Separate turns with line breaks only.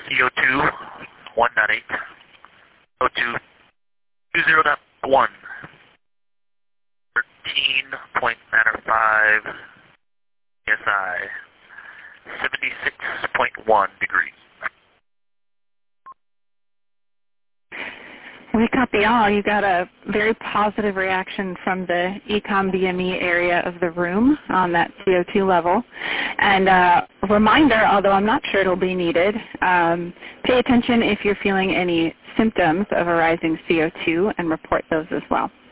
CO2 1.8, CO2 20.1, 13.95 psi, 76.1 degrees.
We copy all. You got a very positive reaction from the EECOM BME area of the room on that CO2 level. And a reminder, although I'm not sure it'll be needed, pay attention if you're feeling any symptoms of a rising CO2 and report those as well.